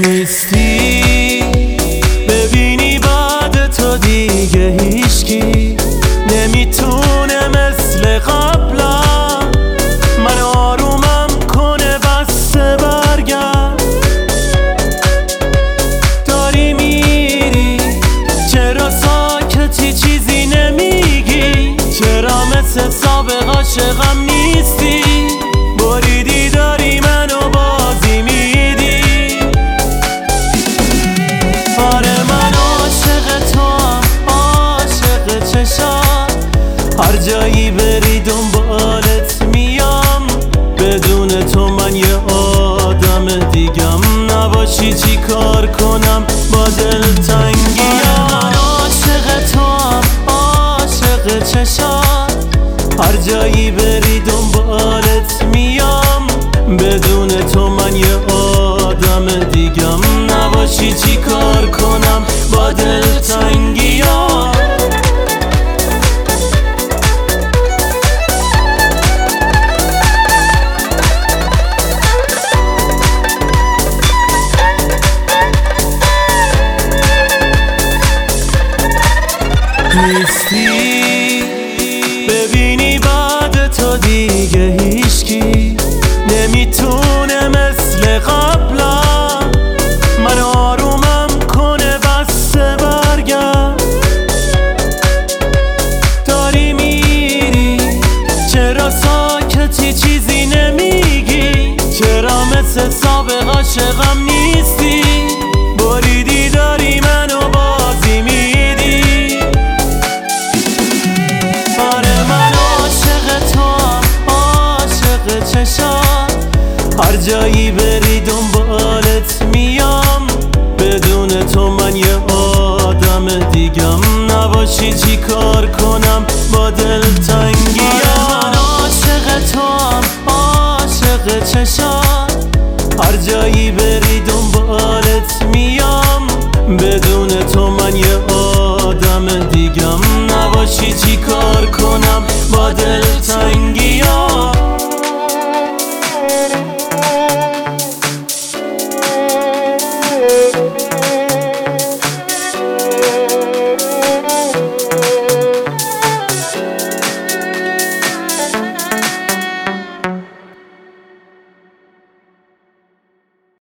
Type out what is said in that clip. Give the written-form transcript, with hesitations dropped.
نیستی ببینی بعد تو دیگه هیچکی نمیتونه مثل قبلا من آرومم کنه بسته برگرد. داری میری چرا ساکتی چیزی نمیگی؟ چرا مثل سابق عاشقم نیستی؟ بریدی داری منو بازی میدی. آره من عاشق توام، عاشق چشات، هر جایی بری دنبالت میام. بدون تو من یه آدم دیگم، نباشی چی کار کنم با دلتنگیم. من عاشق توام، عاشق چشات، هر جایی بری دنبالت میام. بدون تو من یه آدم دیگم، نباشی چی کار کنم با دلتنگیام. نیستی ببینی بعد تو دیگه هیچکی نمیتونه مثل قبلا من آرومم کنه بسته برگرد. داری میری چرا ساکتی چیزی نمیگی؟ چرا مثل سابق عاشقم نیستی؟ بریدی داری منو بازی میدی. آره من عاشق توام، عاشق چشات، هر جایی بری دنبالت میام. بدون تو من یه آدم دیگم، نباشی چی کار کنم با دلتنگیم. من عاشق توام، عاشق چشات، هر جایی بری دنبالت میام. بدون تو من یه آدم دیگم، نباشی چی کار کنم با دلتنگیم.